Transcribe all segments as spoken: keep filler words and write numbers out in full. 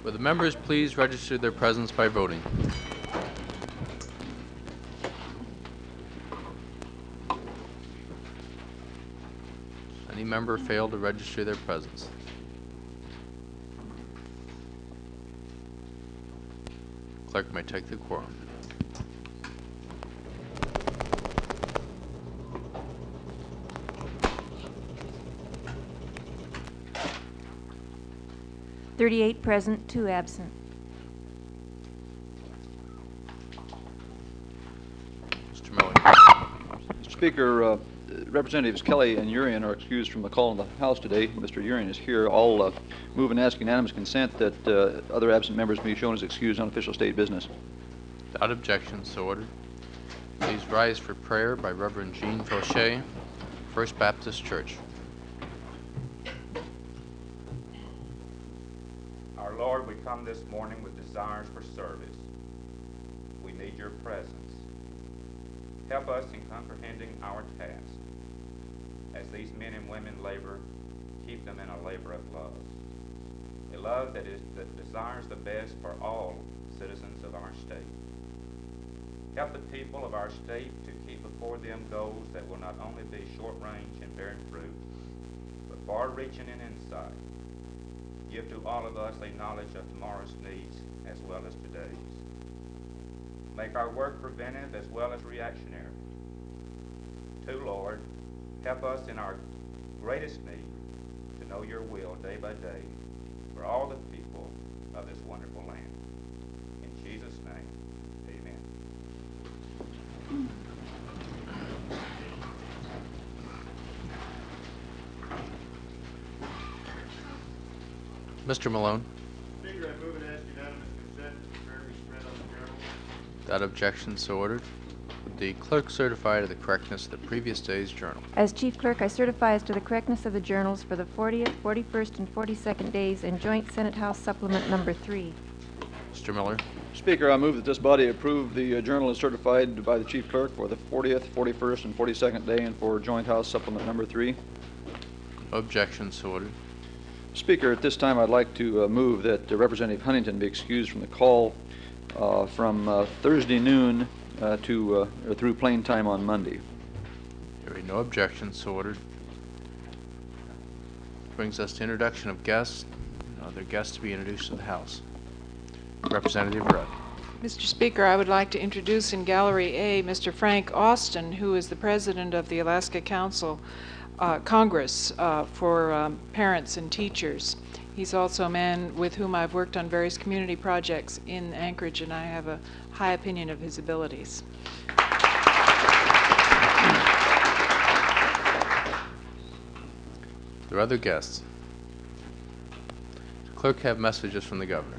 Will the members please register their presence by voting? Any member fail to register their presence? Clerk may take the quorum. thirty-eight present, two absent. Mister Miller. Mister Speaker, uh, Representatives Kelly and Urian are excused from the call in the House today. Mister Urian is here. I'll uh, move and ask unanimous consent that uh, other absent members be shown as excused on official state business. Without objection, so ordered. Please rise for prayer by Reverend Jean Fauché, First Baptist Church. Our Lord, we come this morning with desires for service. We need your presence. Help us in comprehending our task. As these men and women labor, keep them in a labor of love. A love that is that desires the best for all citizens of our state. Help the people of our state to keep before them goals that will not only be short-range and bearing fruit, but far-reaching in insight. Give to all of us a knowledge of tomorrow's needs as well as today's. Make our work preventive as well as reactionary. Too, Lord, help us in our greatest need to know your will day by day for all the people of this wonderful land. In Jesus' name, amen. Mister Malone. Speaker, I move and ask unanimous consent to prayer be spread on the journal. Without objection, so ordered. Would the clerk certify to the correctness of the previous day's journal? As Chief Clerk, I certify as to the correctness of the journals for the fortieth, forty-first, and forty-second days in Joint Senate House Supplement Number three. Mister Miller. Speaker, I move that this body approve the uh, journal as certified by the Chief Clerk for the fortieth, forty-first, and forty-second day and for Joint House Supplement Number three. No objection, so ordered. Speaker, at this time I'd like to uh, move that uh, Representative Huntington be excused from the call uh, from uh, Thursday noon uh, to uh, or through plain time on Monday. Hearing no objection, so ordered. Brings us to introduction of guests. Other guests to be introduced to the House. Representative Rudd. Mister Speaker, I would like to introduce in Gallery A Mister Frank Austin, who is the president of the Alaska Council uh, Congress uh, for um, Parents and Teachers. He's also a man with whom I've worked on various community projects in Anchorage, and I have a high opinion of his abilities. There are other guests. Does the clerk have messages from the governor?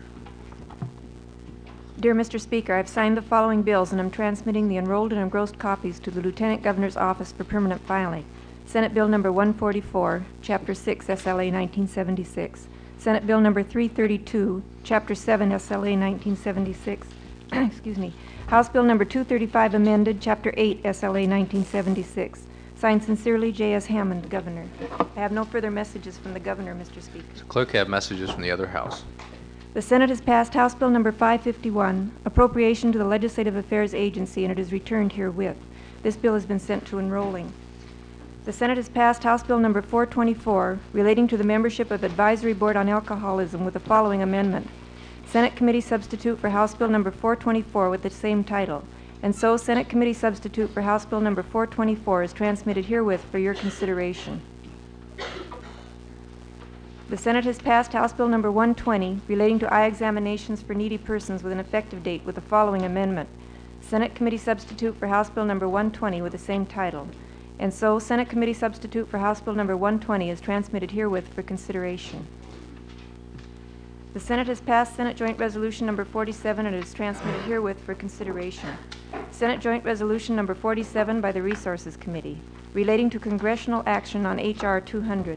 Dear Mister Speaker, I've signed the following bills and am transmitting the enrolled and engrossed copies to the Lieutenant Governor's Office for permanent filing. Senate Bill Number one forty-four, Chapter six, S L A nineteen seventy-six. Senate Bill Number three thirty-two, Chapter seven, S L A nineteen seventy-six. Excuse me. House Bill Number two thirty-five, amended, Chapter eight, S L A nineteen seventy-six. Signed sincerely, J S Hammond, Governor. I have no further messages from the Governor, Mister Speaker. Does the clerk have messages from the other House? The Senate has passed House Bill Number five fifty-one, appropriation to the Legislative Affairs Agency, and it is returned herewith. This bill has been sent to enrolling. The Senate has passed House Bill Number four twenty-four, relating to the membership of Advisory Board on Alcoholism, with the following amendment. Senate Committee Substitute for House Bill Number four twenty-four with the same title. And so, Senate Committee Substitute for House Bill Number four twenty-four is transmitted herewith for your consideration. The Senate has passed House Bill Number one twenty, relating to eye examinations for needy persons with an effective date, with the following amendment. Senate Committee Substitute for House Bill Number one twenty with the same title. And so, Senate Committee Substitute for House Bill Number one twenty is transmitted herewith for consideration. The Senate has passed Senate Joint Resolution Number forty-seven and it is transmitted herewith for consideration. Senate Joint Resolution Number forty-seven by the Resources Committee, relating to congressional action on H R two hundred.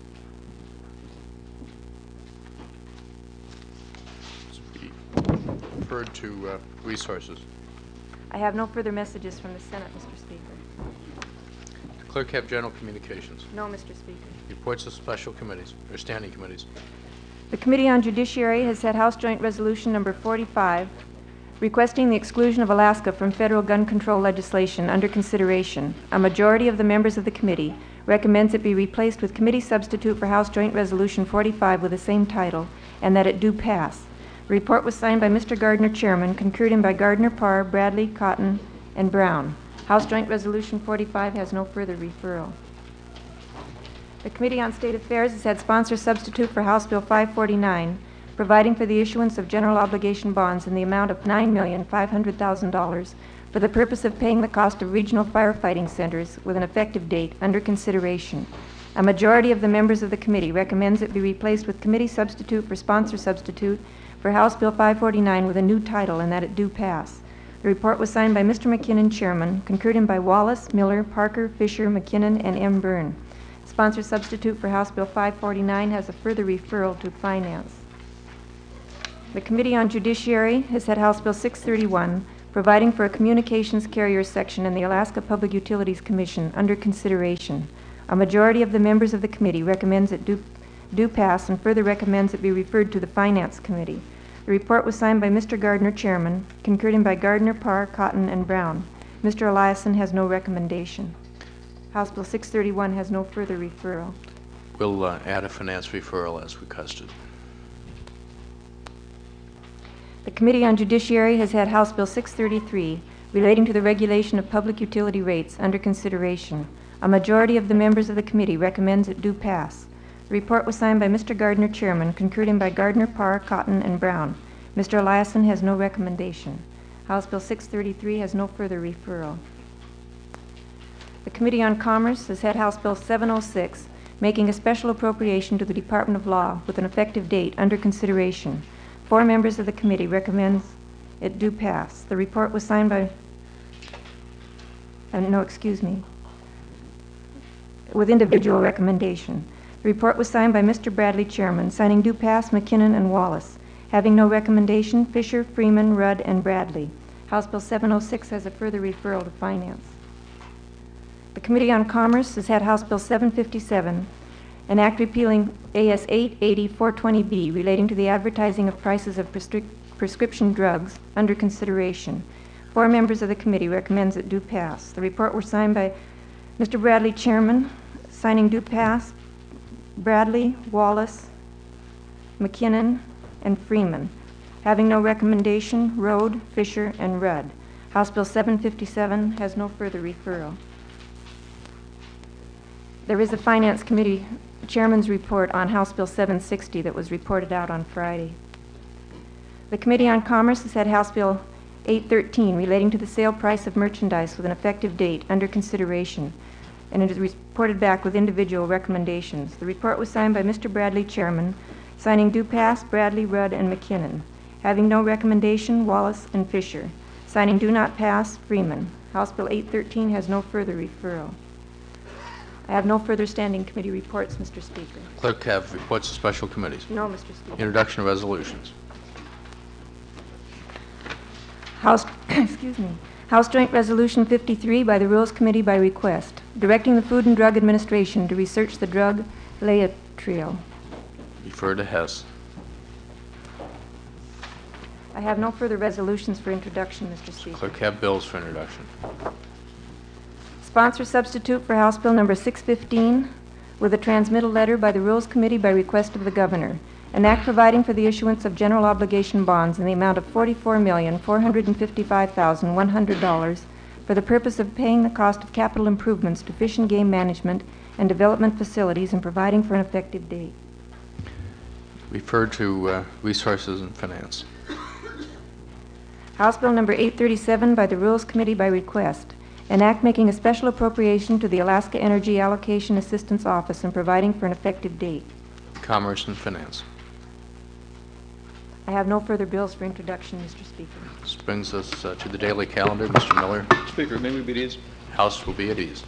Referred to uh, resources. I have no further messages from the Senate, Mister Speaker. Does the clerk have general communications? No, Mister Speaker. Reports of special committees or standing committees. The Committee on Judiciary has had House Joint Resolution Number forty-five, requesting the exclusion of Alaska from federal gun control legislation under consideration. A majority of the members of the committee recommends it be replaced with committee substitute for House Joint Resolution forty-five with the same title, and that it do pass. The report was signed by Mister Gardner, Chairman, concurred in by Gardner, Parr, Bradley, Cotton, and Brown. House Joint Resolution forty-five has no further referral. The Committee on State Affairs has had sponsor substitute for House Bill five forty-nine, providing for the issuance of general obligation bonds in the amount of nine million five hundred thousand dollars for the purpose of paying the cost of regional firefighting centers with an effective date under consideration. A majority of the members of the committee recommends it be replaced with committee substitute for sponsor substitute for House Bill five forty-nine with a new title, and that it do pass. The report was signed by Mister McKinnon, Chairman, concurred in by Wallace, Miller, Parker, Fisher, McKinnon, and M. Byrne. Sponsor substitute for House Bill five forty-nine has a further referral to Finance. The Committee on Judiciary has had House Bill six thirty-one, providing for a communications carrier section in the Alaska Public Utilities Commission under consideration. A majority of the members of the committee recommends it do, do pass and further recommends it be referred to the Finance Committee. The report was signed by Mister Gardner, Chairman, concurred in by Gardner, Parr, Cotton, and Brown. Mister Eliason has no recommendation. House Bill six thirty-one has no further referral. We'll uh, add a finance referral as requested. The Committee on Judiciary has had House Bill six thirty-three, relating to the regulation of public utility rates, under consideration. A majority of the members of the committee recommends it do pass. The report was signed by Mister Gardner, Chairman, concurred in by Gardner, Parr, Cotton, and Brown. Mister Eliason has no recommendation. House Bill six thirty-three has no further referral. The Committee on Commerce has had House Bill seven oh six, making a special appropriation to the Department of Law with an effective date under consideration. Four members of the committee recommends it do pass. The report was signed by, uh, no, excuse me, with individual recommendation. The report was signed by Mister Bradley, Chairman, signing do pass McKinnon and Wallace. Having no recommendation, Fisher, Freeman, Rudd, and Bradley. House Bill seven oh six has a further referral to Finance. The Committee on Commerce has had House Bill seven fifty-seven, an act repealing A S eight eighty four twenty B relating to the advertising of prices of prescrip prescription drugs under consideration. Four members of the committee recommends it do pass. The report was signed by Mister Bradley, Chairman, signing do pass Bradley, Wallace, McKinnon, and Freeman. Having no recommendation, Rode, Fisher, and Rudd. House Bill seven fifty-seven has no further referral. There is a Finance Committee Chairman's report on House Bill seven sixty that was reported out on Friday. The Committee on Commerce has had House Bill eight thirteen relating to the sale price of merchandise with an effective date under consideration, and it is reported back with individual recommendations. The report was signed by Mister Bradley, Chairman, signing do pass Bradley, Rudd, and McKinnon. Having no recommendation, Wallace and Fisher. Signing do not pass, Freeman. House Bill eight thirteen has no further referral. I have no further standing committee reports, Mister Speaker. Clerk have reports of special committees. No, Mister Speaker. Introduction of resolutions. House, excuse me, House Joint Resolution fifty-three by the Rules Committee by request, directing the Food and Drug Administration to research the drug Laetrile. Refer to Hess. I have no further resolutions for introduction, Mister Speaker. Clerk have bills for introduction. Sponsor substitute for House Bill Number six fifteen with a transmittal letter by the Rules Committee by request of the Governor. An act providing for the issuance of general obligation bonds in the amount of forty-four million four hundred fifty-five thousand one hundred dollars for the purpose of paying the cost of capital improvements to fish and game management and development facilities and providing for an effective date. Refer to uh, Resources and Finance. House Bill Number eight thirty-seven by the Rules Committee by request. An act making a special appropriation to the Alaska Energy Allocation Assistance Office and providing for an effective date. Commerce and Finance. I have no further bills for introduction, Mister Speaker. This brings us uh, to the daily calendar. Mister Miller. Speaker, may we be at ease? House will be at ease.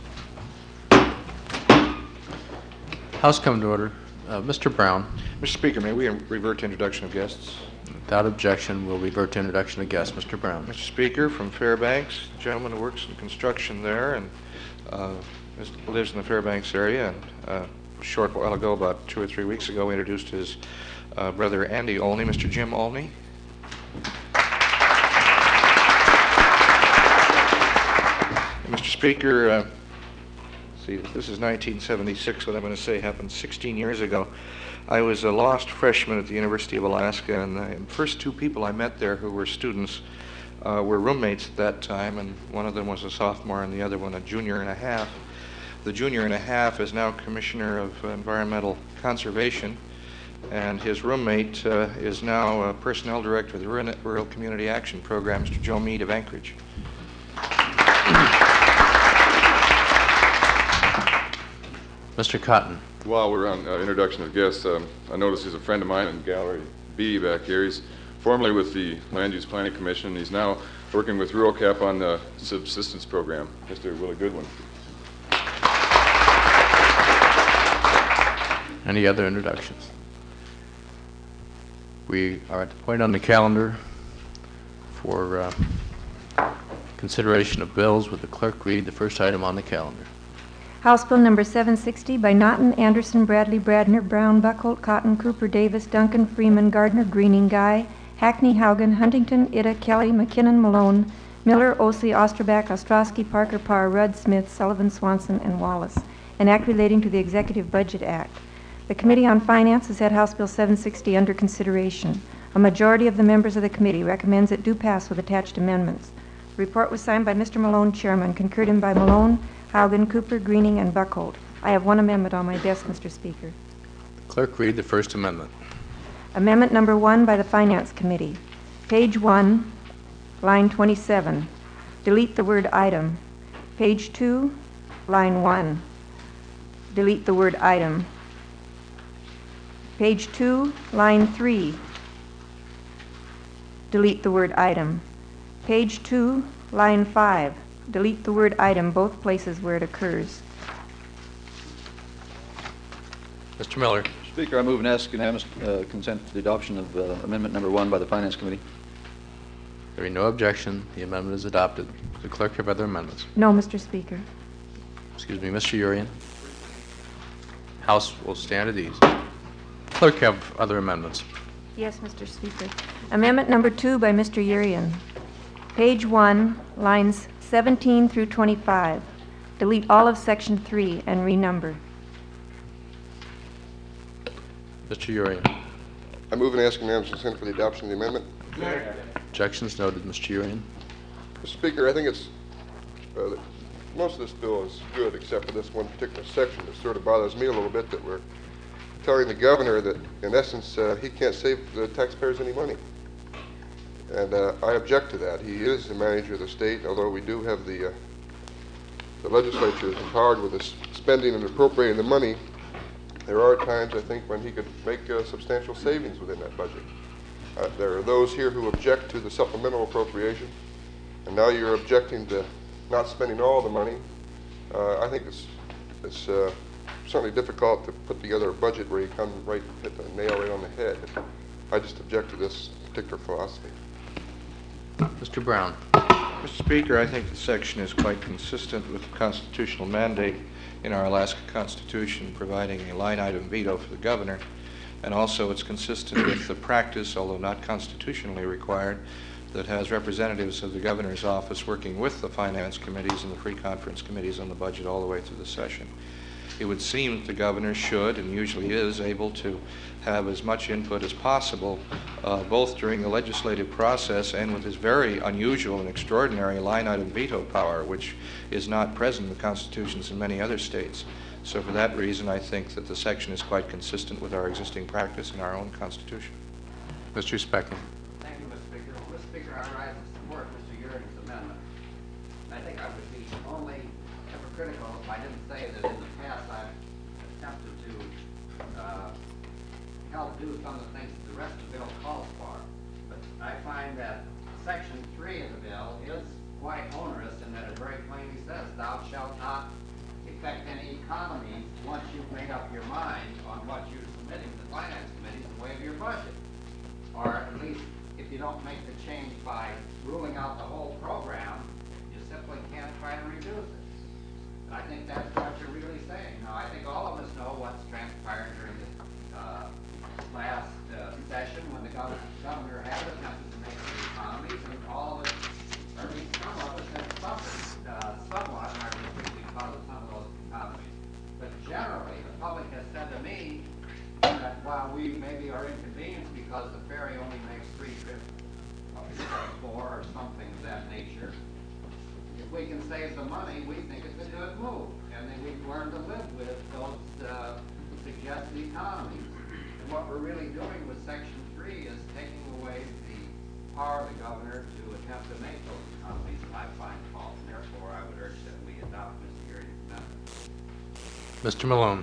House come to order. Uh, Mister Brown. Mister Speaker, may we revert to introduction of guests? Without objection, we'll revert to introduction of guests. Mister Brown. Mister Speaker, from Fairbanks, gentleman who works in construction there and uh, lives in the Fairbanks area and uh, a short while ago, about two or three weeks ago, introduced his uh, brother Andy Olney, Mister Jim Olney. Mister Speaker, uh, see, this is nineteen seventy-six. What I'm going to say happened sixteen years ago. I was a lost freshman at the University of Alaska, and the first two people I met there who were students uh, were roommates at that time, and one of them was a sophomore and the other one a junior and a half. The junior and a half is now Commissioner of Environmental Conservation, and his roommate uh, is now uh, Personnel Director of the Rural Rural Community Action Program, Mister Joe Mead of Anchorage. Mister Cotton. While we're on uh, introduction of guests, um, I noticed he's a friend of mine in Gallery B back here. He's formerly with the Land Use Planning Commission. He's now working with Rural Cap on the subsistence program. Mister Willie Goodwin. Any other introductions? We are at the point on the calendar for uh, consideration of bills. Would the clerk read the first item on the calendar? House Bill number seven sixty by Naughton, Anderson, Bradley, Bradner, Brown, Buckholt, Cotton, Cooper, Davis, Duncan, Freeman, Gardner, Greening, Guy, Hackney, Haugen, Huntington, Ida, Kelly, McKinnon, Malone, Miller, Osey, Osterbach, Ostrowski, Parker, Parr, Rudd, Smith, Sullivan, Swanson, and Wallace. An act relating to the Executive Budget Act. The Committee on Finance has had House Bill seven sixty under consideration. A majority of the members of the committee recommends it do pass with attached amendments. The report was signed by Mister Malone, Chairman, concurred in by Malone, Haugen, Cooper, Greening, and Buckholt. I have one amendment on my desk, Mister Speaker. Clerk, read the first amendment. Amendment number one by the Finance Committee. Page one, line twenty-seven. Delete the word item. Page two, line one. Delete the word item. Page two, line three. Delete the word item. Page two, line five. Delete the word item both places where it occurs. Mister Miller. Speaker, I move and ask unanimous uh, consent to the adoption of uh, amendment number one by the Finance Committee. There being no objection, the amendment is adopted. Does the clerk have other amendments? No, Mister Speaker. Excuse me, Mister Urian. House will stand at ease. Clerk have other amendments. Yes, Mister Speaker. Amendment number two by Mister Urian. Page one, lines seventeen through twenty-five. Delete all of section three and renumber. Mister Urian. I move and ask unanimous consent for the adoption of the amendment. Objections noted, Mister Urian. Mister Speaker, I think it's, uh, most of this bill is good except for this one particular section that sort of bothers me a little bit, that we're telling the governor that, in essence, uh, he can't save the taxpayers any money. And uh, I object to that. He is the manager of the state, although we do have the, uh, the legislature is empowered with this spending and appropriating the money. There are times, I think, when he could make uh, substantial savings within that budget. Uh, there are those here who object to the supplemental appropriation, and now you're objecting to not spending all the money. Uh, I think it's, it's uh, certainly difficult to put together a budget where you come right, hit the nail right on the head. I just object to this particular philosophy. Mister Brown. Mister Speaker, I think the section is quite consistent with the constitutional mandate in our Alaska Constitution providing a line item veto for the governor, and also it's consistent with the practice, although not constitutionally required, that has representatives of the governor's office working with the finance committees and the free conference committees on the budget all the way through the session. It would seem that the governor should, and usually is, able to have as much input as possible, uh, both during the legislative process and with his very unusual and extraordinary line item veto power, which is not present in the constitutions in many other states. So for that reason, I think that the section is quite consistent with our existing practice in our own constitution. Mister Speckman. Thank you, Mister Speaker. Mister Speaker, I rise to support Mister Urian's amendment. I think I would be only hypocritical if I didn't say that in the past I've attempted to uh, help do some of the things that the rest of the bill calls for. But I find that section three of the bill is quite onerous in that it very plainly says, thou shalt not effect any economies once you've made up your mind on what you're submitting to the finance committee in the way of your budget. Or at least if you don't make the change by ruling out the whole program, you simply can't try to reduce it. And I think that's what you're really saying. Now, I think all of us know what's while we maybe are inconvenienced because the ferry only makes three trips, instead of four or something of that nature, if we can save the money, we think it's a good move. And then we've learned to live with those uh, suggested economies. And what we're really doing with Section three is taking away the power of the governor to attempt to make those economies, and I find fault. And therefore, I would urge that we adopt Mister Urian's amendment. Mister Malone.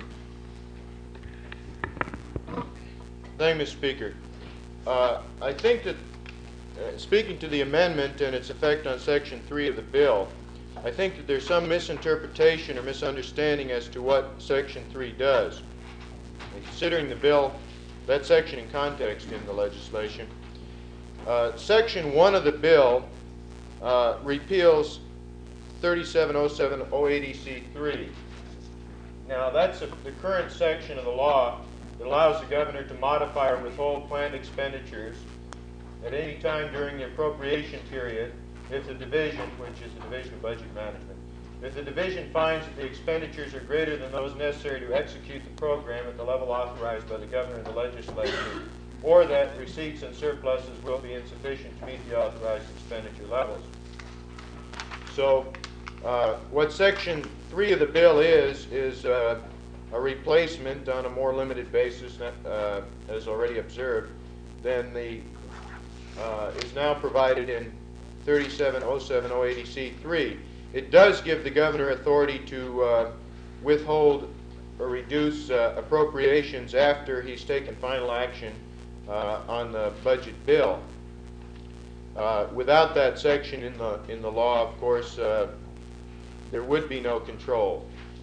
Thank you, Mister Speaker. Uh, I think that, uh, speaking to the amendment and its effect on Section three of the bill, I think that there's some misinterpretation or misunderstanding as to what Section three does. And considering the bill, that section in context in the legislation, uh, Section one of the bill uh, repeals thirty-seven oh seven oh eight E C three. Now, that's a, the current section of the law that allows the governor to modify or withhold planned expenditures at any time during the appropriation period if the division, which is the Division of Budget Management, if the division finds that the expenditures are greater than those necessary to execute the program at the level authorized by the governor and the legislature, or that receipts and surpluses will be insufficient to meet the authorized expenditure levels. So, uh, what Section three of the bill is, is uh, a replacement on a more limited basis, uh, as already observed, than the uh, is now provided in thirty-seven oh seven oh eight E C three. It does give the governor authority to uh, withhold or reduce uh, appropriations after he's taken final action uh, on the budget bill. Uh, without that section in the in the law, of course, uh, there would be no control.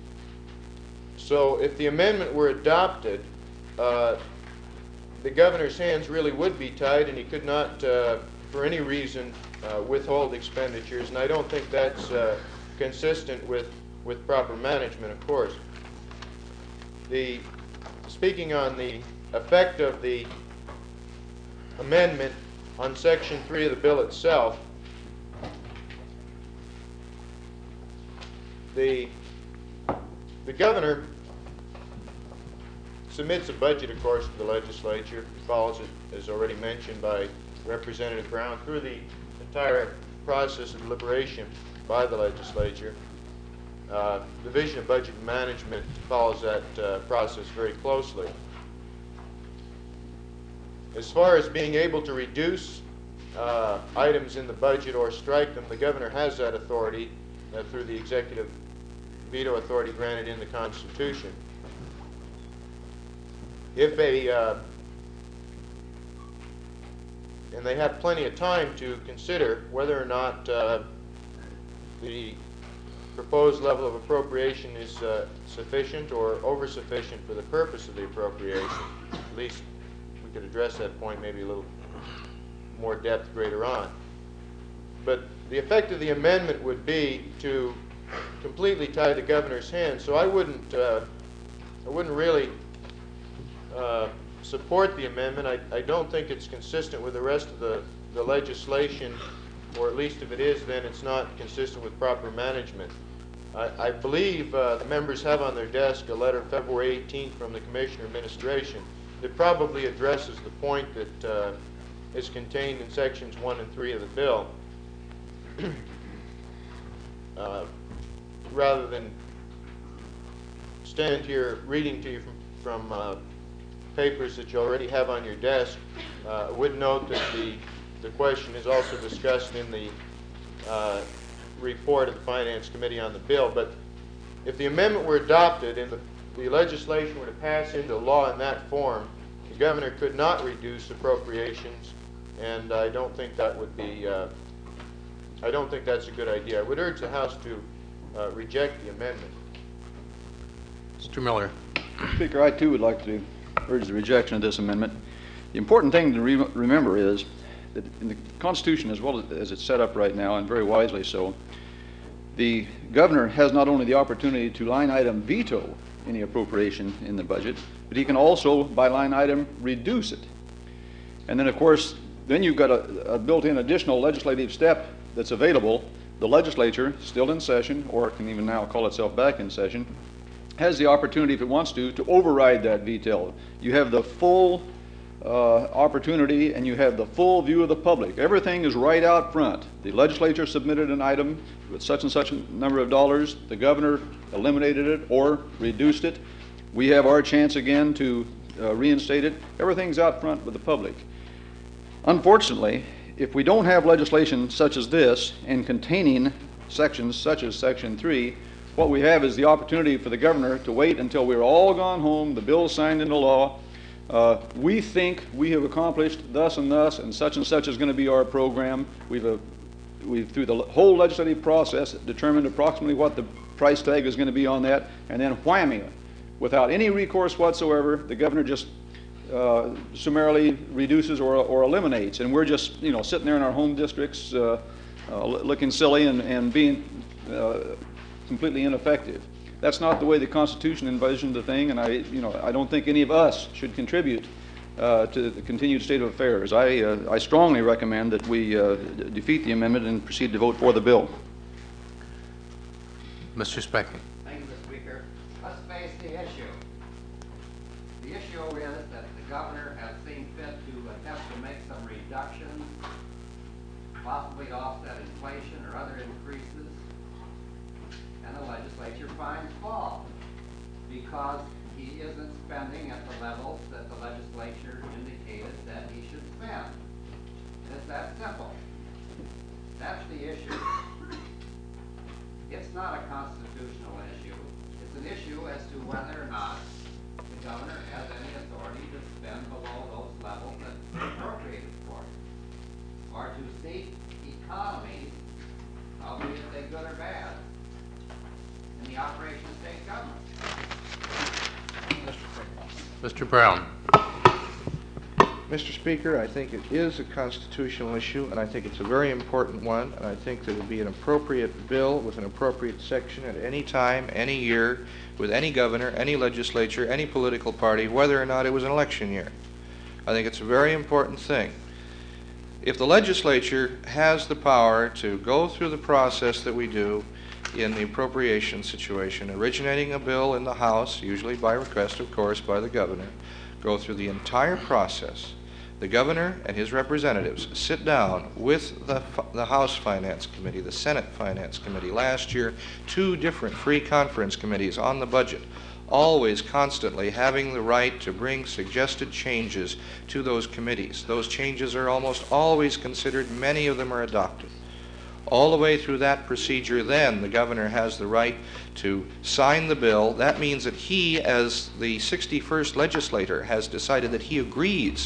So if the amendment were adopted, uh, the governor's hands really would be tied, and he could not, uh, for any reason, uh, withhold expenditures. And I don't think that's uh, consistent with, with proper management, of course. The, speaking on the effect of the amendment on Section three of the bill itself, the, the governor submits a budget, of course, to the legislature. He follows it, as already mentioned by Representative Brown, through the entire process of deliberation by the legislature. Uh, Division of Budget Management follows that uh, process very closely. As far as being able to reduce uh, items in the budget or strike them, the governor has that authority uh, through the executive veto authority granted in the Constitution. If a, uh, and they have plenty of time to consider whether or not uh, the proposed level of appropriation is uh, sufficient or over-sufficient for the purpose of the appropriation. At least we could address that point maybe a little more depth greater on. But the effect of the amendment would be to completely tie the governor's hands. So I wouldn't, uh, I wouldn't really uh, support the amendment. I, I don't think it's consistent with the rest of the, the legislation, or at least if it is, then it's not consistent with proper management. I, I believe uh, the members have on their desk a letter February eighteenth from the Commissioner of Administration that probably addresses the point that uh, is contained in sections one and three of the bill. uh, rather than stand here reading to you from, from uh, papers that you already have on your desk, uh, I would note that the, the question is also discussed in the uh, report of the Finance Committee on the bill. But if the amendment were adopted and the, the legislation were to pass into law in that form, the governor could not reduce appropriations, and I don't think that would be, uh, I don't think that's a good idea. I would urge the House to uh, reject the amendment. Mister Miller. Speaker, I too would like to urge the rejection of this amendment. The important thing to re remember is that in the Constitution, as well as, as it's set up right now, and very wisely so, the governor has not only the opportunity to line item veto any appropriation in the budget, but he can also, by line item, reduce it. And then, of course, then you've got a, a built-in additional legislative step that's available. The legislature, still in session, or can even now call itself back in session, has the opportunity, if it wants to, to override that veto. You have the full uh, opportunity and you have the full view of the public. Everything is right out front. The legislature submitted an item with such and such a number of dollars. The governor eliminated it or reduced it. We have our chance again to uh, reinstate it. Everything's out front with the public. Unfortunately, if we don't have legislation such as this and containing sections such as Section three, what we have is the opportunity for the governor to wait until we're all gone home, the bill signed into law. Uh, we think we have accomplished thus and thus, and such and such is going to be our program. We've, uh, we've, through the whole legislative process, determined approximately what the price tag is going to be on that, and then whammy, without any recourse whatsoever, the governor just uh, summarily reduces or, or eliminates, and we're just, you know, sitting there in our home districts uh, uh, looking silly and, and being uh, completely ineffective. That's not the way the Constitution envisioned the thing, and I, you know, I don't think any of us should contribute uh, to the continued state of affairs. I, uh, I strongly recommend that we uh, defeat the amendment and proceed to vote for the bill. Mister Speckman. Thank you, Mister Speaker. Let's face the issue. The issue is that the governor has seen fit to attempt to make some reductions, possibly to offset inflation or other increases, and the legislature finds fault because he isn't spending at the levels that the legislature indicated that he should spend. It's that simple. That's the issue. It's not a constitutional issue. It's an issue as to whether or not the governor has any authority to spend below those levels that are appropriated for it, or to seek economies, albeit they good or bad, in the operation of state government. Mister Brown. Mister Speaker, I think it is a constitutional issue, and I think it's a very important one, and I think that it would be an appropriate bill with an appropriate section at any time, any year, with any governor, any legislature, any political party, whether or not it was an election year. I think it's a very important thing. If the legislature has the power to go through the process that we do in the appropriation situation, originating a bill in the House, usually by request, of course, by the governor, go through the entire process, the governor and his representatives sit down with the, the House Finance Committee, the Senate Finance Committee, last year, two different free conference committees on the budget, always constantly having the right to bring suggested changes to those committees. Those changes are almost always considered, many of them are adopted. All the way through that procedure, then the governor has the right to sign the bill. That means that he, as the sixty-first legislator, has decided that he agrees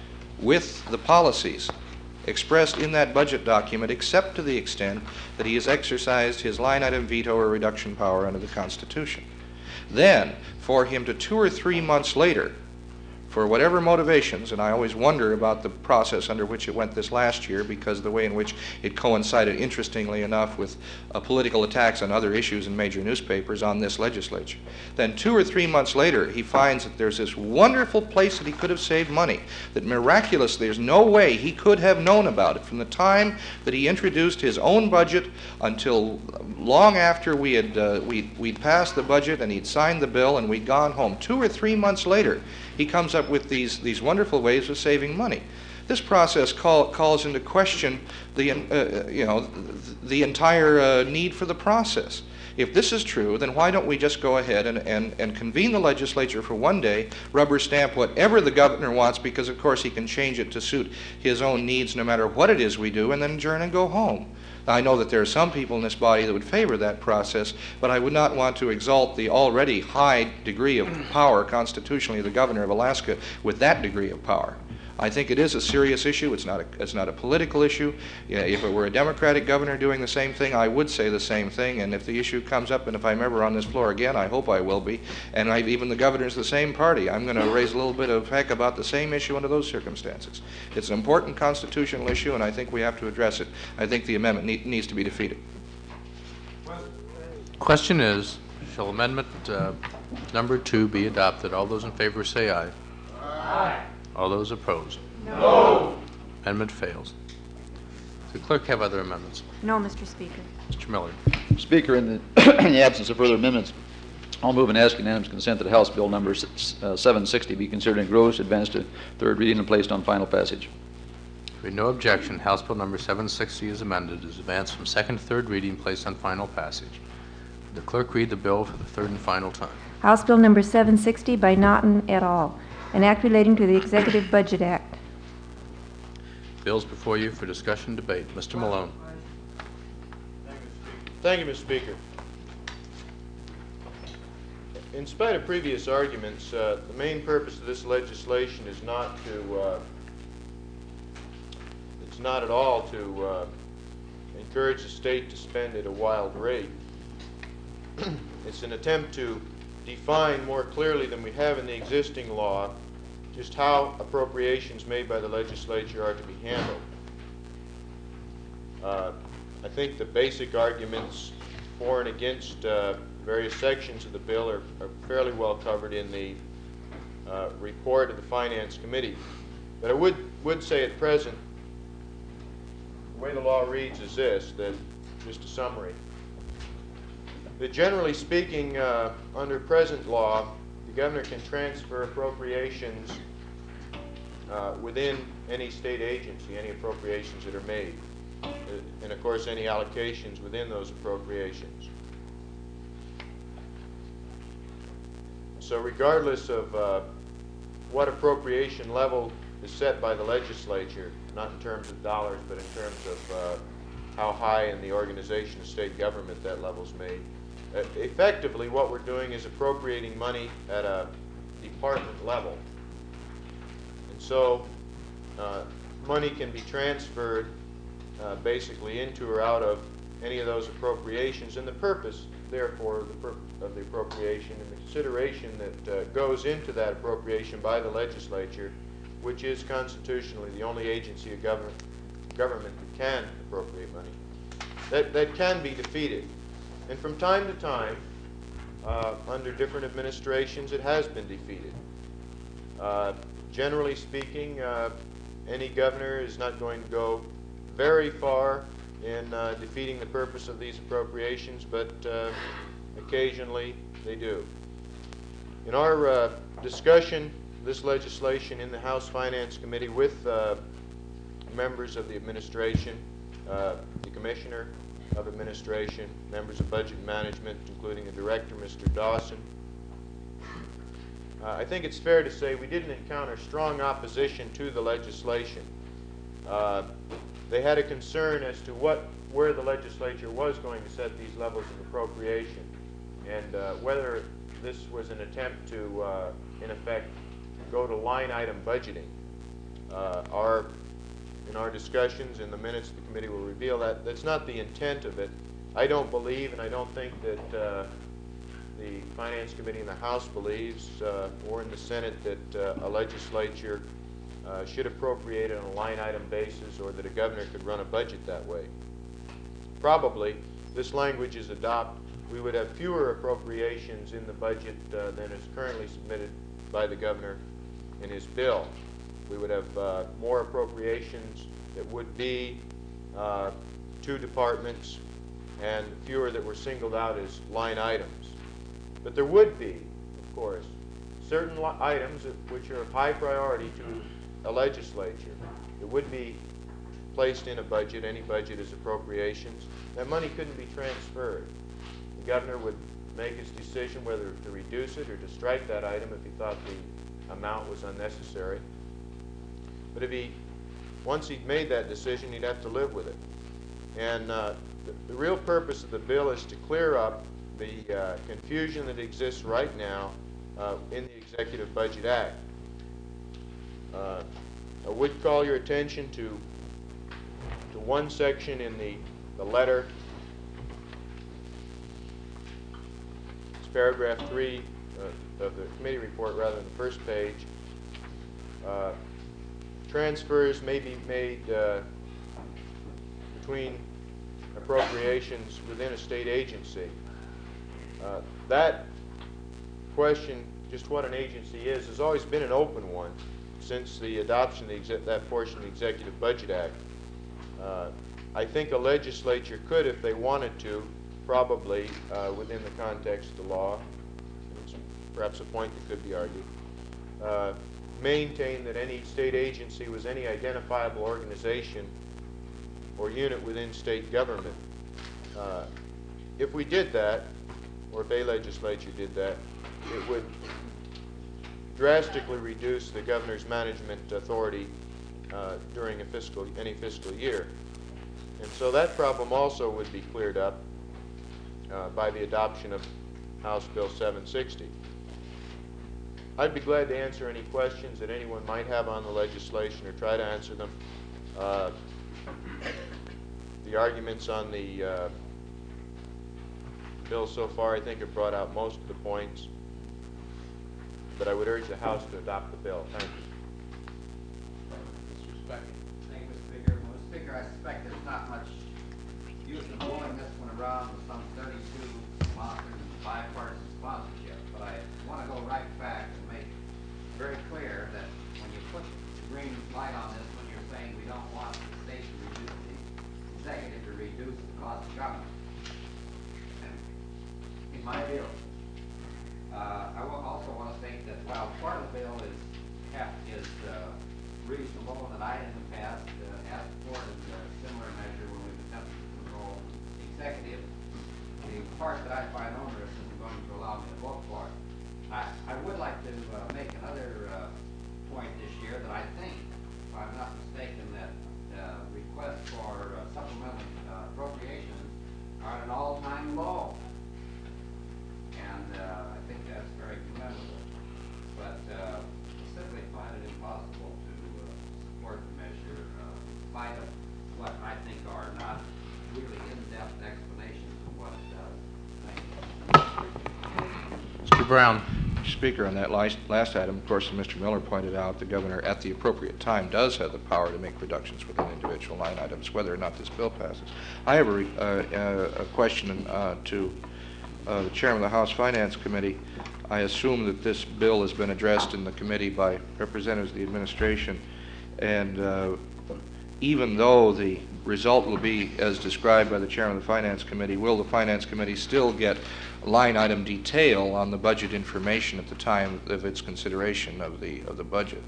with the policies expressed in that budget document, except to the extent that he has exercised his line item veto or reduction power under the Constitution. Then, for him to two or three months later, for whatever motivations, and I always wonder about the process under which it went this last year, because of the way in which it coincided, interestingly enough, with uh, political attacks on other issues in major newspapers on this legislature. Then two or three months later, he finds that there's this wonderful place that he could have saved money, that miraculously there's no way he could have known about it from the time that he introduced his own budget until long after we had uh, we'd, we'd passed the budget and he'd signed the bill and we'd gone home. Two or three months later, he comes up with these, these wonderful ways of saving money. This process call, calls into question the, uh, you know, the entire uh, need for the process. If this is true, then why don't we just go ahead and, and, and convene the legislature for one day, rubber stamp whatever the governor wants, because of course he can change it to suit his own needs no matter what it is we do, and then adjourn and go home. Now, I know that there are some people in this body that would favor that process, but I would not want to exalt the already high degree of power constitutionally of the governor of Alaska with that degree of power. I think it is a serious issue. It's not a, it's not a political issue. Yeah, if it were a Democratic governor doing the same thing, I would say the same thing. And if the issue comes up, and if I'm ever on this floor again, I hope I will be, and I've, even the governor's the same party, I'm going to raise a little bit of heck about the same issue under those circumstances. It's an important constitutional issue, and I think we have to address it. I think the amendment need, needs to be defeated. Question is, shall amendment uh, number two be adopted? All those in favor say aye. Aye. All those opposed? No. Amendment fails. Does the clerk have other amendments? No, Mister Speaker. Mister Miller. Speaker, in the, in the absence of further amendments, I'll move and ask unanimous consent that House Bill number s- uh, seven sixty be considered engrossed, advanced to third reading, and placed on final passage. With no objection, House Bill number seven sixty is amended, is advanced from second to third reading, placed on final passage. Would the clerk read the bill for the third and final time? House Bill number seven sixty by Naughton et al., an act relating to the Executive Budget Act. Bills before you for discussion and debate. Mister Malone. Thank you, Mister Speaker. In spite of previous arguments, uh, the main purpose of this legislation is not to, uh, it's not at all to uh, encourage the state to spend at a wild rate. It's an attempt to define more clearly than we have in the existing law just how appropriations made by the legislature are to be handled. Uh, I think the basic arguments for and against uh, various sections of the bill are, are fairly well covered in the uh, report of the Finance Committee. But I would, would say at present, the way the law reads is this, that just a summary, that generally speaking, uh, under present law, the governor can transfer appropriations uh, within any state agency, any appropriations that are made, uh, and of course any allocations within those appropriations. So regardless of uh, what appropriation level is set by the legislature, not in terms of dollars, but in terms of uh, how high in the organization of state government that level is made, uh, effectively what we're doing is appropriating money at a department level. And so uh, money can be transferred uh, basically into or out of any of those appropriations, and the purpose, therefore, the pur of the appropriation and the consideration that uh, goes into that appropriation by the legislature, which is constitutionally the only agency of government, government that can appropriate money, that, that can be defeated. And from time to time, uh, under different administrations, it has been defeated. Uh, generally speaking, uh, any governor is not going to go very far in uh, defeating the purpose of these appropriations, but uh, occasionally they do. In our uh, discussion of this legislation in the House Finance Committee with uh, members of the administration, uh, the Commissioner of Administration, members of Budget Management, including the Director, Mister Dawson, uh, I think it's fair to say we didn't encounter strong opposition to the legislation. Uh, They had a concern as to what, where the legislature was going to set these levels of appropriation, and uh, whether this was an attempt to, uh, in effect, go to line item budgeting. Uh, our, in our discussions, in the minutes, the committee will reveal that that's not the intent of it. I don't believe, and I don't think that uh, the Finance Committee in the House believes, uh, or in the Senate, that uh, a legislature Uh, should appropriate it on a line item basis, or that a governor could run a budget that way. Probably, this language is adopted, we would have fewer appropriations in the budget uh, than is currently submitted by the governor in his bill. We would have uh, more appropriations that would be uh, to departments, and fewer that were singled out as line items. But there would be, of course, certain items that, which are of high priority to a legislature. It would be placed in a budget, any budget as appropriations. That money couldn't be transferred. The governor would make his decision whether to reduce it or to strike that item if he thought the amount was unnecessary. But if he, once he'd made that decision, he'd have to live with it. And uh, the, the real purpose of the bill is to clear up the uh, confusion that exists right now uh, in the Executive Budget Act. Uh, I would call your attention to, to one section in the, the letter. It's paragraph three uh, of the committee report rather than the first page. Uh, transfers may be made uh, between appropriations within a state agency. Uh, that question, just what an agency is, has always been an open one since the adoption of the that portion of the Executive Budget Act. Uh, I think a legislature could, if they wanted to, probably uh, within the context of the law, perhaps a point that could be argued. Uh, maintain that any state agency was any identifiable organization or unit within state government. Uh, if we did that, or if a legislature did that, it would drastically reduce the governor's management authority uh, during a fiscal, any fiscal year. And so that problem also would be cleared up uh, by the adoption of House Bill seven sixty. I'd be glad to answer any questions that anyone might have on the legislation or try to answer them. Uh, the arguments on the uh, bill so far, I think, have brought out most of the points, but I would urge the House to adopt the bill. Thank you. Thank you, Mister Speaker. Mister Speaker, I suspect there's not much use in blowing this one around with some thirty-two sponsors and bipartisan sponsorship, but I want to go right back and make very clear that when you put the green light on this, when you're saying we don't want the state to reduce the executive to reduce the cost of government, and in my view, uh, I will also want to state that while part of the bill is half is uh, reasonable, and that I in the past uh, have supported a similar measure when we've attempted to control the executive, the part that I find onerous isn't going to allow me to vote for it. I, I would like to uh, make another uh, point this year that I think, if I'm not mistaken, that uh, requests for uh, supplemental uh, appropriations are at an all-time low. And uh, I think that's very commendable. But uh, I simply find it impossible to uh, support the measure uh, in spite of what I think are not really in-depth explanations of what it does. Thank you. Mister Brown. Mister Speaker, on that last, last item, of course, as Mister Miller pointed out, the governor at the appropriate time does have the power to make reductions within individual line items, whether or not this bill passes. I have a, re, uh, uh, a question uh, to uh, the chairman of the House Finance Committee. I assume that this bill has been addressed in the committee by representatives of the administration, and uh, even though the result will be as described by the chairman of the Finance Committee, will the Finance Committee still get line item detail on the budget information at the time of its consideration of the of the budget?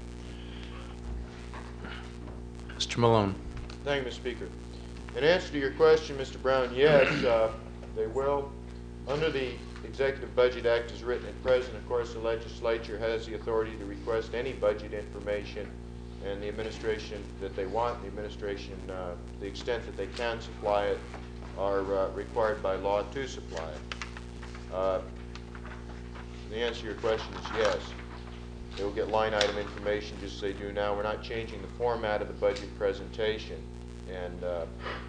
Mister Malone. Thank you, Mister Speaker. In answer to your question, Mister Brown, yes, uh, they will. Under the Executive Budget Act as written at present, of course, the legislature has the authority to request any budget information, and the administration that they want, the administration, uh, the extent that they can supply it, are uh, required by law to supply it. Uh, the answer to your question is yes. They will get line item information just as they do now. We're not changing the format of the budget presentation. And uh,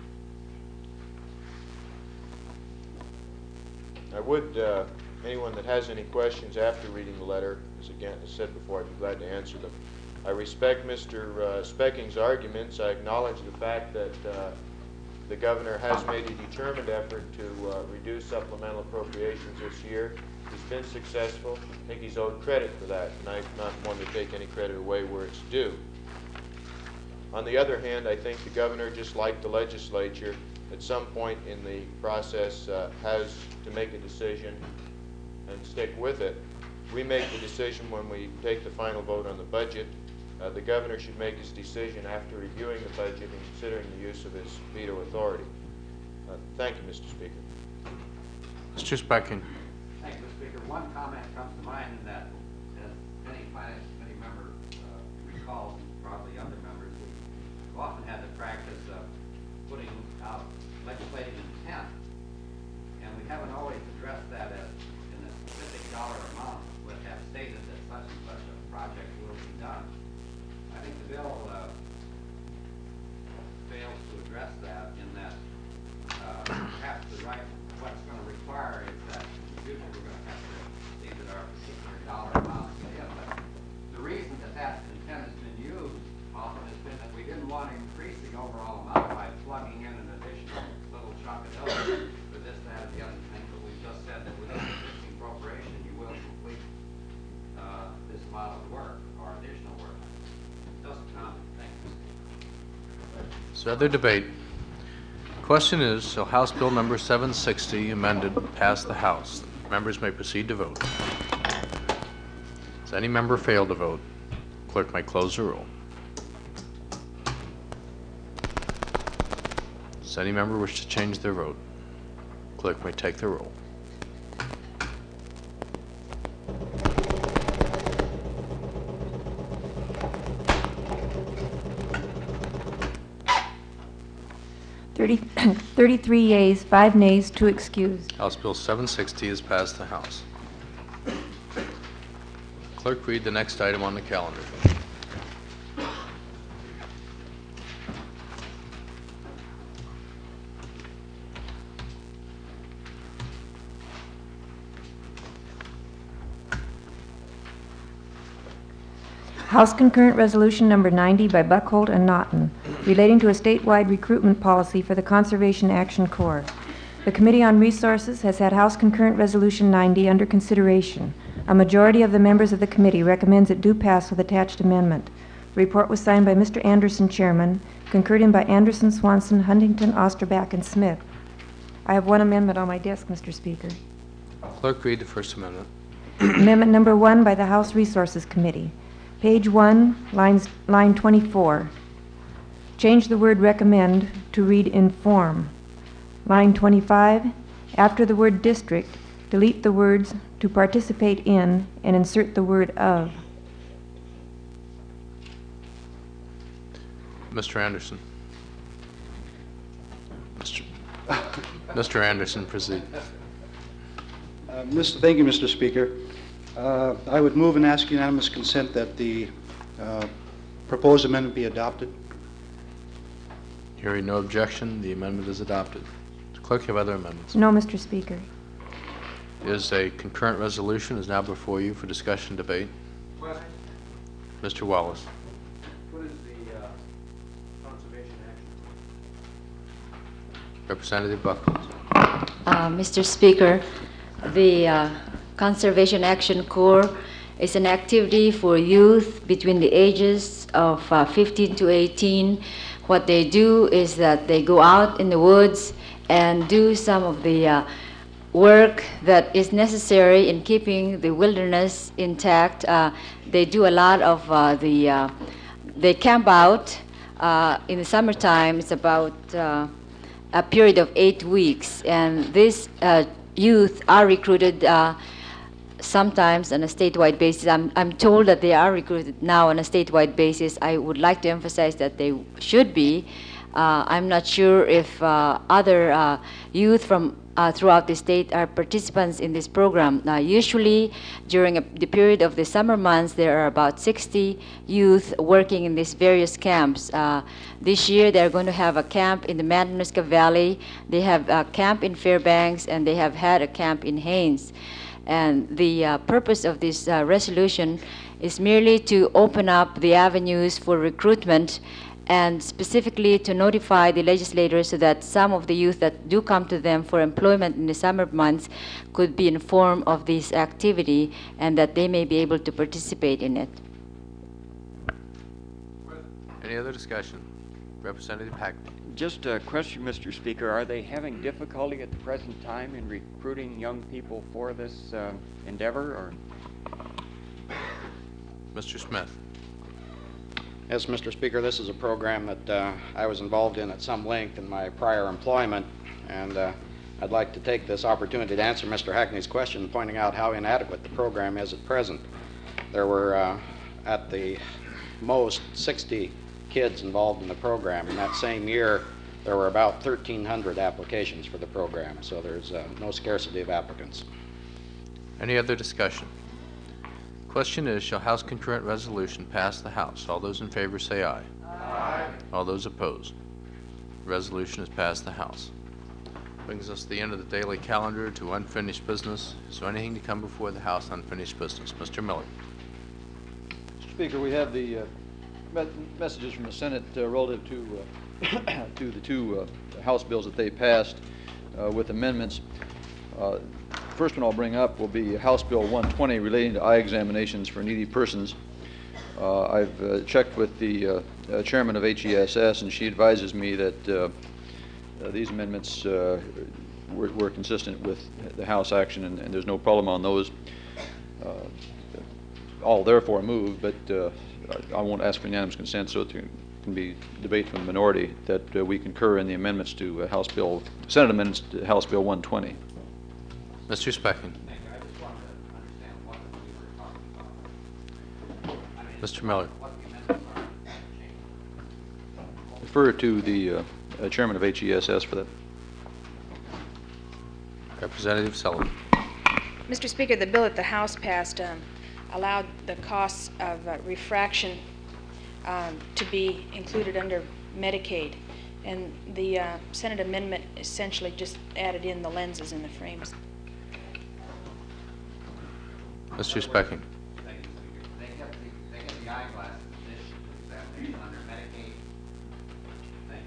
I would, uh, anyone that has any questions after reading the letter, as again as said before, I'd be glad to answer them. I respect Mister Uh, Specking's arguments. I acknowledge the fact that uh, the governor has made a determined effort to uh, reduce supplemental appropriations this year. He's been successful. I think he's owed credit for that, and I'm not one to take any credit away where it's due. On the other hand, I think the governor, just like the legislature, at some point in the process uh, has to make a decision and stick with it. We make the decision when we take the final vote on the budget. Uh, the governor should make his decision after reviewing the budget and considering the use of his veto authority. Uh, thank you, Mister Speaker. Mister Specking. Thank you, Mister Speaker. One comment comes to mind in that, as many Finance Committee member uh, recalls, and probably other members, we've often had the practice of putting out legislative intent, and we haven't always addressed that as in a specific dollar amount, but have stated that such and such a project will be done. I think the bill uh, fails to address that in that uh, perhaps the right, what's going to require is that in the future we're going to have to see that our particular dollar amounts get in. But the reason that that intent has been used often has been that we didn't want to increase the overall amount by plugging in an additional little chunk of dollars for this, that, or the other thing. But we just said that within the existing appropriation you will complete uh, this amount of work or additional work. Doesn't count. Thank you. So other debate. Question is, so House Bill number seven sixty amended passed the House. Members may proceed to vote. Does any member fail to vote? Clerk may close the roll. Does any member wish to change their vote? Clerk may take the roll. thirty, thirty-three yeas, five nays, two excused. House Bill seven sixty is passed the House. Clerk, read the next item on the calendar. House Concurrent Resolution Number ninety by Buckholt and Naughton, relating to a statewide recruitment policy for the Conservation Action Corps. The Committee on Resources has had House Concurrent Resolution ninety under consideration. A majority of the members of the committee recommends it do pass with attached amendment. The report was signed by Mister Anderson, Chairman, concurred in by Anderson, Swanson, Huntington, Osterbach, and Smith. I have one amendment on my desk, Mister Speaker. Clerk, read the first amendment. Amendment number one by the House Resources Committee. Page one, lines, line twenty-four. Change the word recommend to read inform. Line twenty-five, after the word district, delete the words to participate in and insert the word of. Mister Anderson. Mister Mister Anderson, proceed. Uh, Mister Thank you, Mister Speaker. Uh, I would move and ask unanimous consent that the uh, proposed amendment be adopted. Hearing no objection, the amendment is adopted. Clerk, you have other amendments? No, Mister Speaker. Is a concurrent resolution is now before you for discussion and debate. Question. Mister Wallace. What is the uh, conservation action? Representative Buckles. Uh, Mister Speaker, the uh, Conservation Action Corps is an activity for youth between the ages of uh, fifteen to eighteen. What they do is that they go out in the woods and do some of the uh, work that is necessary in keeping the wilderness intact. Uh, they do a lot of uh, the, uh, they camp out uh, in the summertime. It's about uh, a period of eight weeks, and these uh, youth are recruited uh, sometimes on a statewide basis. I'm, I'm told that they are recruited now on a statewide basis. I would like to emphasize that they should be. Uh, I'm not sure if uh, other uh, youth from uh, throughout the state are participants in this program. Uh, usually, during a, the period of the summer months, there are about sixty youth working in these various camps. Uh, this year, they're going to have a camp in the Matanuska Valley. They have a camp in Fairbanks, and they have had a camp in Haines. And the uh, purpose of this uh, resolution is merely to open up the avenues for recruitment and specifically to notify the legislators so that some of the youth that do come to them for employment in the summer months could be informed of this activity and that they may be able to participate in it. Any other discussion? Representative Hackney. Just a question, Mister Speaker. Are they having difficulty at the present time in recruiting young people for this uh, endeavor? Or? Mister Smith. Yes, Mister Speaker, this is a program that uh, I was involved in at some length in my prior employment, and uh, I'd like to take this opportunity to answer Mister Hackney's question, pointing out how inadequate the program is at present. There were, uh, at the most, sixty kids involved in the program. In that same year, there were about thirteen hundred applications for the program, so there's uh, no scarcity of applicants. Any other discussion? Question is, shall House concurrent resolution pass the House? All those in favor say aye. Aye. All those opposed? The resolution has passed the House. Brings us to the end of the daily calendar to unfinished business. Is there anything to come before the House unfinished business? Mister Miller. Mister Speaker, we have the uh, me messages from the Senate uh, relative to uh, to the two uh, House bills that they passed uh, with amendments. Uh, first one I'll bring up will be House Bill one twenty relating to eye examinations for needy persons. Uh, I've uh, checked with the uh, uh, chairman of H E S S, and she advises me that uh, uh, these amendments uh, were, were consistent with the House action, and, and there's no problem on those. Uh, all therefore move, but uh, I won't ask for unanimous consent, so it can be debate from the minority that uh, we concur in the amendments to uh, House Bill, Senate amendments to House Bill one twenty. Mister Specking. Mister Miller. Refer to the uh, uh, chairman of H E S S for that. Representative Sullivan. Mister Speaker, the bill that the House passed um, allowed the costs of uh, refraction um, to be included under Medicaid, and the uh, Senate amendment essentially just added in the lenses and the frames. Mister Specking. They kept the, they kept the eyeglasses position exactly under Medicaid. Thank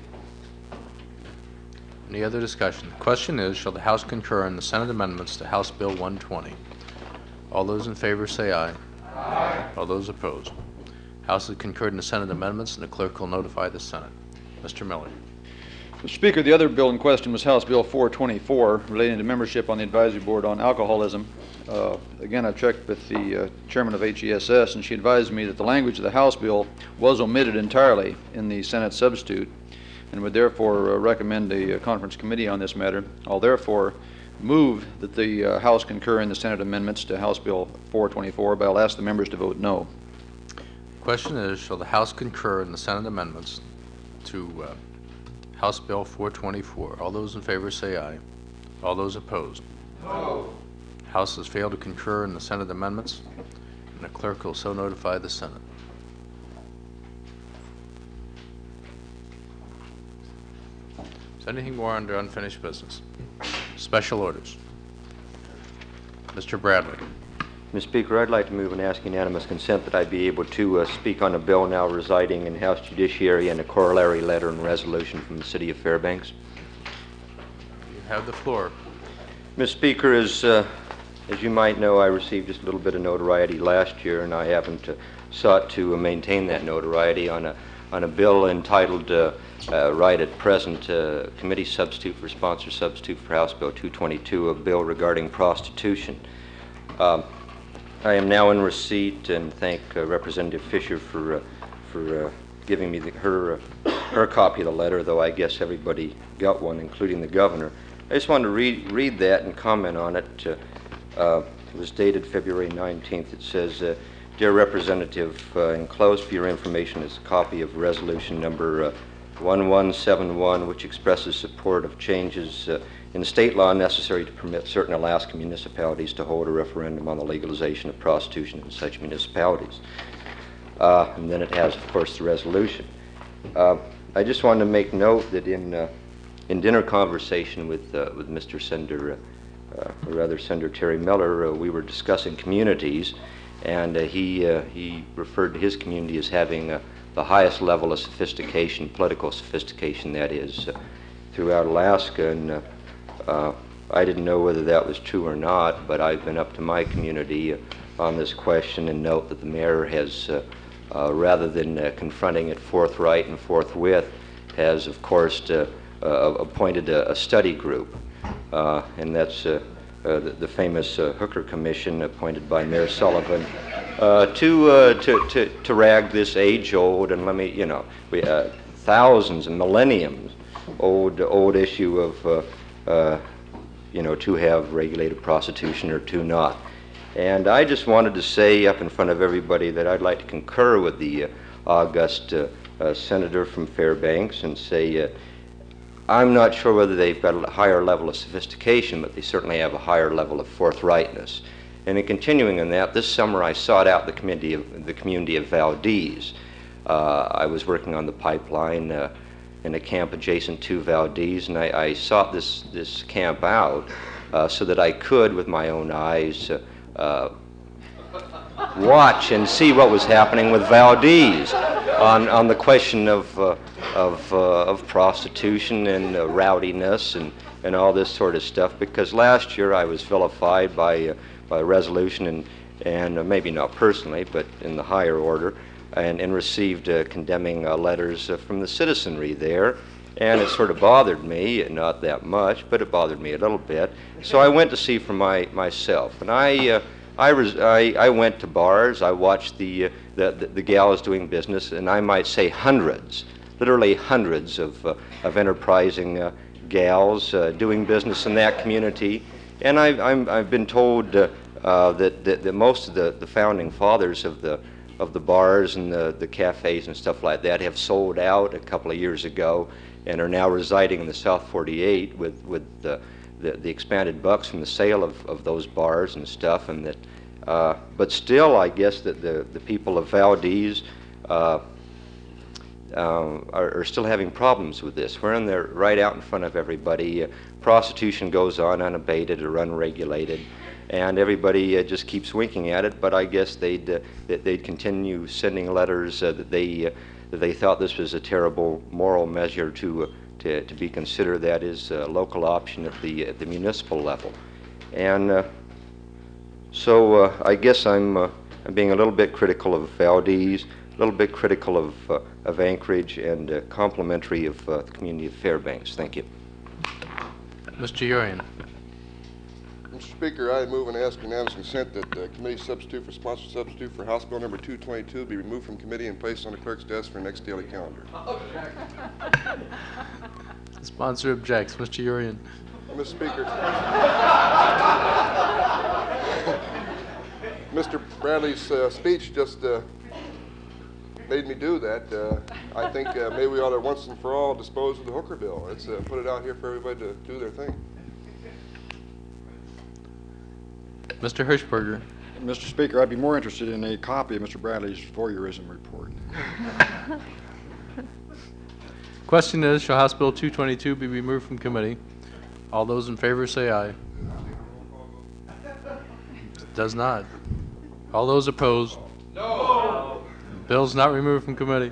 you. Any other discussion? The question is, shall the House concur in the Senate amendments to House Bill one twenty? All those in favor say aye. Aye. All those opposed. House has concurred in the Senate amendments, and the clerk will notify the Senate. Mister Miller. Mister Speaker, the other bill in question was House Bill four twenty-four relating to membership on the Advisory Board on Alcoholism. Uh, again, I checked with the uh, chairman of H E S S, and she advised me that the language of the House bill was omitted entirely in the Senate substitute, and would therefore uh, recommend a, a conference committee on this matter. I'll therefore move that the uh, House concur in the Senate amendments to House Bill four twenty-four, but I'll ask the members to vote no. The question is, shall the House concur in the Senate amendments to uh, House Bill four twenty-four? All those in favor say aye. All those opposed? No. House has failed to concur in the Senate amendments, and the clerk will so notify the Senate. Is there anything more under unfinished business? Special orders. Mister Bradley. Mister Speaker, I'd like to move and ask unanimous consent that I be able to uh, speak on a bill now residing in House Judiciary and a corollary letter and resolution from the City of Fairbanks. You have the floor. Mister Speaker, as, uh, as you might know, I received just a little bit of notoriety last year, and I haven't uh, sought to uh, maintain that notoriety on a, on a bill entitled, uh, uh, right at present, uh, Committee Substitute for Sponsor Substitute for House Bill two twenty-two, a bill regarding prostitution. Um, I am now in receipt, and thank uh, Representative Fisher for uh, for uh, giving me the, her uh, her copy of the letter, though I guess everybody got one, including the governor. I just wanted to read read that and comment on it. Uh, uh, it was dated February nineteenth. It says, uh, "Dear Representative, uh, enclosed for your information is a copy of resolution number uh, one one seven one, which expresses support of changes uh, in state law necessary to permit certain Alaska municipalities to hold a referendum on the legalization of prostitution in such municipalities." Uh, and then it has, of course, the resolution. Uh, I just wanted to make note that in uh, in dinner conversation with uh, with Mister Senator, uh, uh, or rather Senator Terry Miller, uh, we were discussing communities, and uh, he uh, he referred to his community as having uh, the highest level of sophistication, political sophistication, that is, uh, throughout Alaska. And uh, Uh, I didn't know whether that was true or not, but I've been up to my community uh, on this question, and note that the mayor has, uh, uh, rather than uh, confronting it forthright and forthwith, has, of course, uh, uh, appointed a, a study group, uh, and that's uh, uh, the, the famous uh, Hooker Commission appointed by Mayor Sullivan uh, to, uh, to to to rag this age-old, and let me, you know, we uh, thousands and millenniums old old issue of. Uh, Uh, you know, to have regulated prostitution or to not. And I just wanted to say up in front of everybody that I'd like to concur with the uh, august uh, uh, senator from Fairbanks and say uh, I'm not sure whether they've got a higher level of sophistication, but they certainly have a higher level of forthrightness. And in continuing on that, this summer I sought out the community of, the community of Valdez. Uh, I was working on the pipeline uh, in a camp adjacent to Valdez, and I, I sought this this camp out uh, so that I could, with my own eyes, uh, uh, watch and see what was happening with Valdez on on the question of uh, of uh, of prostitution and uh, rowdiness and and all this sort of stuff. Because last year I was vilified by uh, by resolution and and uh, maybe not personally, but in the higher order. And, and received uh, condemning uh, letters uh, from the citizenry there, and it sort of bothered me, not that much, but it bothered me a little bit. So I went to see for my myself, and I uh, I, res I, I went to bars, I watched the, uh, the, the, the gals doing business, and I might say hundreds, literally hundreds of, uh, of enterprising uh, gals uh, doing business in that community. And I've, I'm, I've been told uh, uh, that, that, that most of the, the founding fathers of the, of the bars and the, the cafes and stuff like that have sold out a couple of years ago and are now residing in the South forty-eight with, with the, the, the expanded bucks from the sale of, of those bars and stuff. And that, uh, but still, I guess that the, the people of Valdez uh, Uh, are, are still having problems with this. We're in there right out in front of everybody. Uh, prostitution goes on unabated or unregulated, and everybody uh, just keeps winking at it. But I guess they'd uh, that they'd continue sending letters uh, that they uh, that they thought this was a terrible moral measure to uh, to, to be considered. That is a local option at the at the municipal level, and uh, so uh, I guess I'm uh, I'm being a little bit critical of Valdez, a little bit critical of, uh, of Anchorage, and uh, complimentary of uh, the community of Fairbanks. Thank you. Mister Urian. Mister Speaker, I move and ask unanimous consent that the committee substitute for sponsor substitute for House Bill number two twenty-two be removed from committee and placed on the clerk's desk for next daily calendar. The sponsor objects. Mister Urian. Mister Speaker. Mister Bradley's uh, speech just uh, made me do that. Uh, I think uh, maybe we ought to once and for all dispose of the Hooker bill. Let's uh, put it out here for everybody to do their thing. Mister Hirschberger. Mister Speaker, I'd be more interested in a copy of Mister Bradley's voyeurism report. Question is, shall House Bill two twenty-two be removed from committee? All those in favor say aye. Does not. All those opposed? No. Bill's not removed from committee.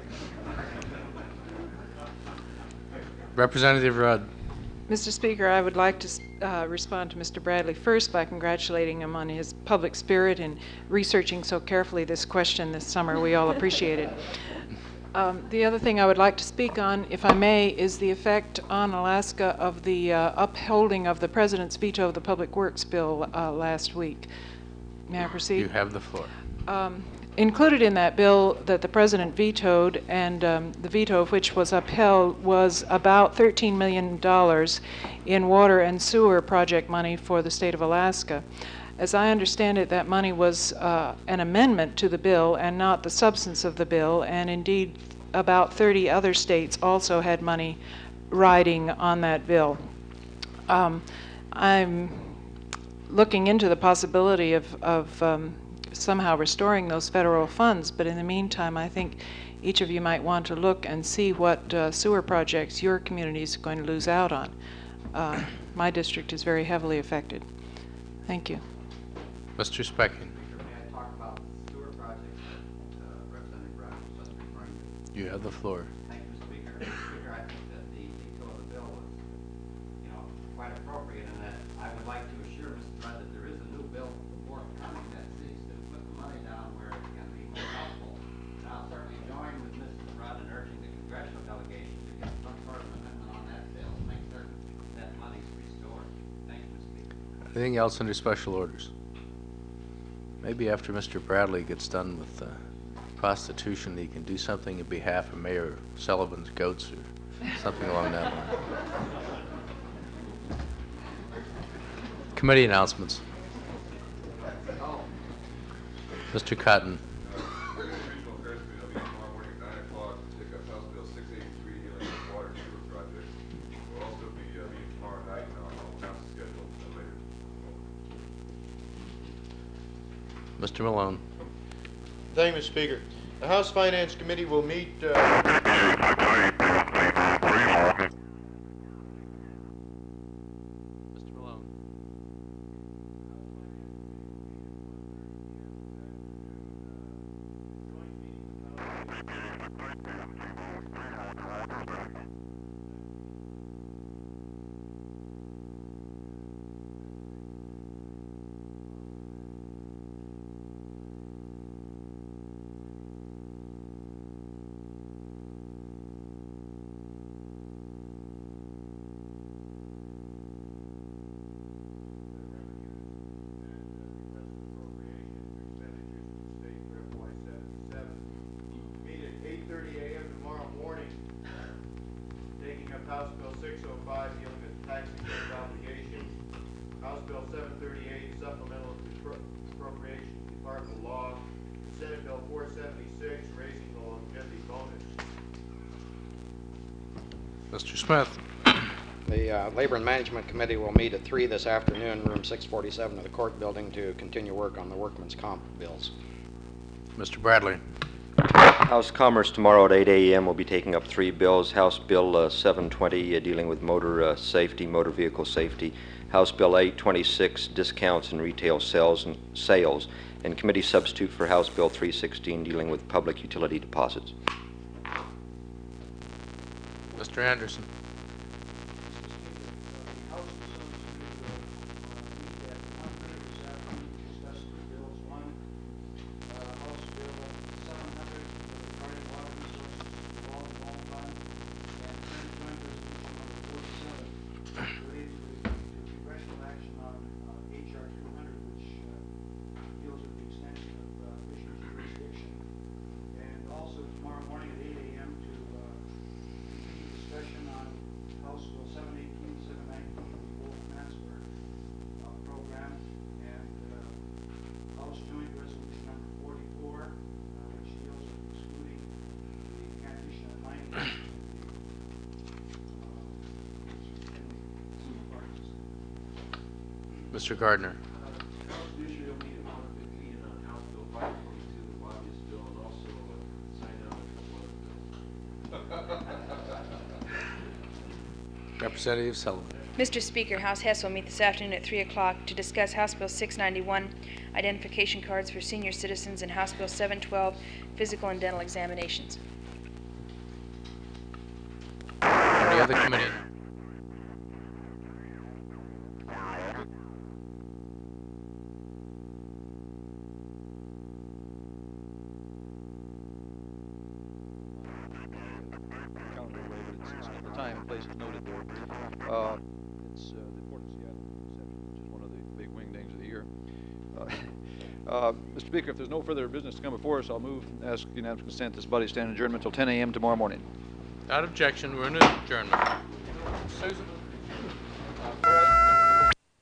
Representative Rudd. Mister Speaker, I would like to uh, respond to Mister Bradley first by congratulating him on his public spirit in researching so carefully this question this summer. We all appreciate it. Um, the other thing I would like to speak on, if I may, is the effect on Alaska of the uh, upholding of the President's veto of the Public Works bill uh, last week. May I proceed? You have the floor. Um, included in that bill that the President vetoed, and um, the veto of which was upheld, was about thirteen million dollars in water and sewer project money for the state of Alaska. As I understand it, that money was uh, an amendment to the bill and not the substance of the bill, and indeed about thirty other states also had money riding on that bill. Um, I'm looking into the possibility of, of um, somehow restoring those federal funds, but in the meantime, I think each of you might want to look and see what uh, sewer projects your community is going to lose out on. Uh, my district is very heavily affected. Thank you. Mister Specking. May I talk about sewer projects that uh, Representative Brown was just referring to? You have the floor. Thank you, Mister Speaker. Mister Speaker, I think that the veto of the bill was, you know, quite appropriate, and that I would like to assure Mister Rudd that there is a new bill forthcoming that seeks to put the money down where it can be more helpful. And I'll certainly join with Mister Rudd in urging the congressional delegation to get some sort of amendment on that bill to make certain that money's restored. Thank you, Mister Speaker. Anything else under special orders? Maybe after Mister Bradley gets done with uh, prostitution, he can do something in behalf of Mayor Sullivan's goats or something along that line. Committee announcements. Mister Cotton. Mister Malone. Thank you, Mister Speaker. The House Finance Committee will meet. Uh Mister Malone. House Bill six oh five dealing with tax exempt obligations, House Bill seven thirty-eight supplemental appro- appropriations Department of Law, and Senate Bill four seventy-six raising the longevity bonus. Mister Smith. The uh, Labor and Management Committee will meet at three this afternoon, room six forty-seven of the court building, to continue work on the workman's comp bills. Mister Bradley. House Commerce tomorrow at eight a m will be taking up three bills. House Bill uh, seven twenty uh, dealing with motor uh, safety, motor vehicle safety. House Bill eight twenty-six discounts in retail sales and sales. And committee substitute for House Bill three sixteen dealing with public utility deposits. Mister Anderson. Mister Gardner. Representative Sullivan. Mister Speaker, House Hess will meet this afternoon at three o'clock to discuss House Bill six ninety-one, identification cards for senior citizens, and House Bill seven twelve, physical and dental examinations. Any other committee? Time and place is noted there. Uh, it's uh, the Port of Seattle reception, which is one of the big wingdings of the year. Uh, uh, Mister Speaker, if there's no further business to come before us, I'll move and ask unanimous consent this body stand adjournment until ten a m tomorrow morning. Without objection, we're in adjournment. Susan?